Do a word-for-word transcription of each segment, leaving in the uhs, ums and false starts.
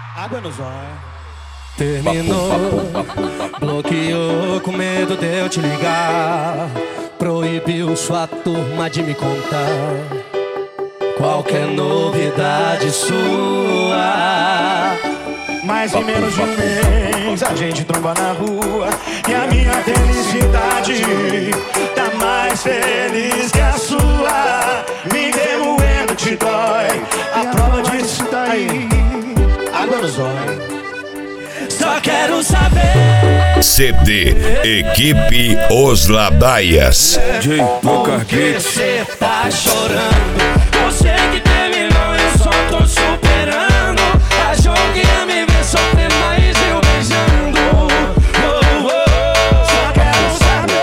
Água no zóio. Terminou, bloqueou com medo de eu te ligar. Proibiu sua turma de me contar qualquer novidade sua. Mais em menos de um mês a gente tromba na rua e a minha felicidade tá mais feliz que a sua. Me remoendo te dói, a prova disso tá aí. Água no zóio. Só quero saber. C D Equipe Os Ladaias. Por que cê tá chorando? Você que terminou, eu só tô superando. Achou que ia me ver sofrer, mas eu beijando. Oh, oh, oh. Só quero saber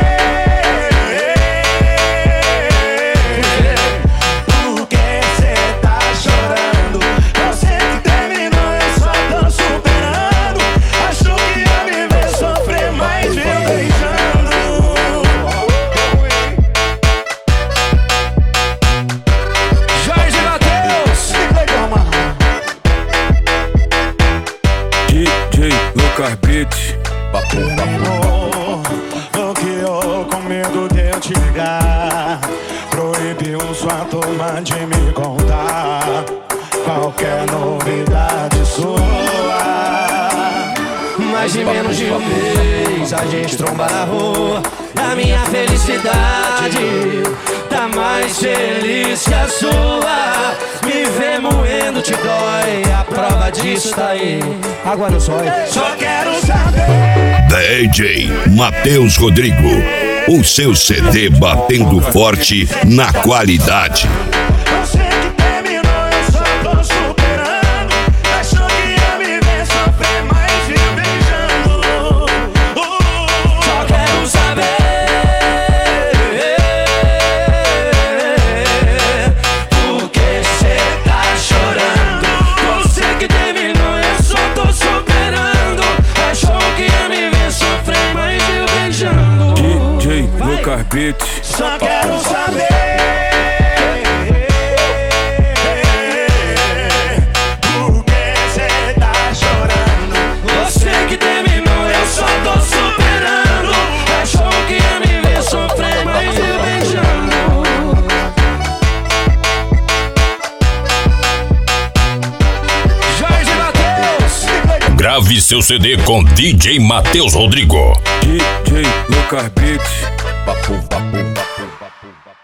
por que cê tá chorando. Você que terminou, eu só tô superando. Achou que ia me ver sofrer, mas eu beijando. Jorge Mateus, D J Lucas Beats. Terminou, bloqueou com medo de eu te ligar. Proibiu sua turma de me contar qualquer novidade sua. mais de menos de um mês a gente tromba na rua. A minha felicidade tá mais feliz que a sua. Me ver moendo te dói, a prova disso tá aí. Água no zóio. Só quero saber. D J Mateus Rodrigo, o seu C D batendo forte na qualidade. Você que terminou, eu só tô superando. Achou que ia me ver sofrer, mas viu beijando. Uh, Só quero saber por que cê tá chorando. Você que terminou, eu só tô superando. Achou que ia me ver sofrer, mas viu beijando. D J Lucas Beats. Só quero saber por que cê tá chorando. Você que terminou, eu só tô superando. Achou que ia me ver sofrer, mas viu beijando. Jorge Mateus, Grave seu C D com D J Mateus Rodrigo. D J Lucas Beats. Papo, papo, papo, papo.